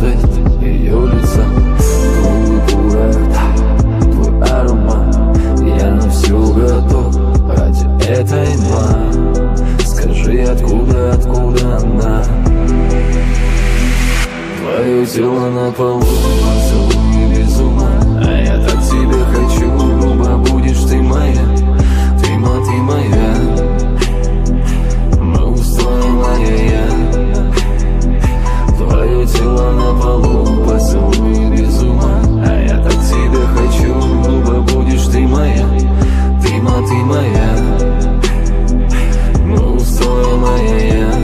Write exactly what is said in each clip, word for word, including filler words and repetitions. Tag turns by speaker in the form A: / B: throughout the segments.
A: цвет ее лица, твой кураж, твой аромат. Я на все готов ради этой мамы. Скажи, откуда, откуда она? Твое тело на полу, поцелуй без ума. А я так тебя хочу, грубо будешь ты моя. Ты, ма, ты моя. Мы устроим я. Твое тело на полу, поцелуй без ума. А я так тебя хочу, грубо будешь ты моя. Ты, ма, ты моя. Мы устроим я.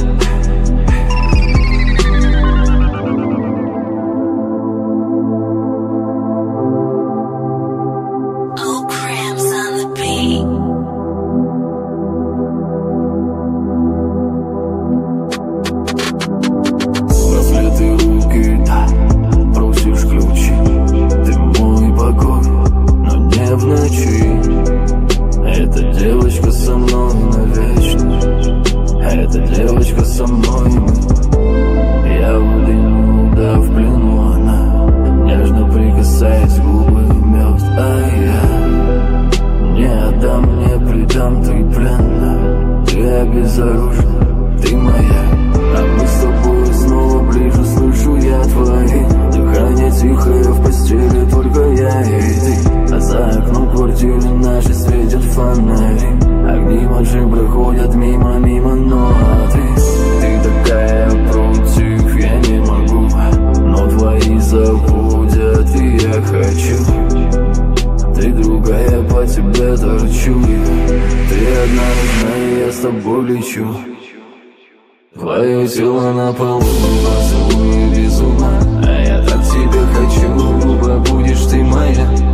A: Эта девочка со мной навечно. Эта девочка со мной. Я в плену, да в плену она. Нежно прикасаясь губы мед. А я не отдам, не предам, ты пленна. Ты обезоружена, ты моя. А мы с тобой снова ближе, слышу я твои. Дыхание тихое в постели, только я и ты. А за окном квартиры наши светят фонари. Огни машин проходят мимо, мимо, но а ты, ты такая против, я не могу. Но твои забудят, и я хочу. Ты другая, по тебе торчу я. Ты одна нужна, и я с тобой лечу. Твое тело на полу, поцелуй без ума. А я так тебя хочу, грубо будешь ты моя.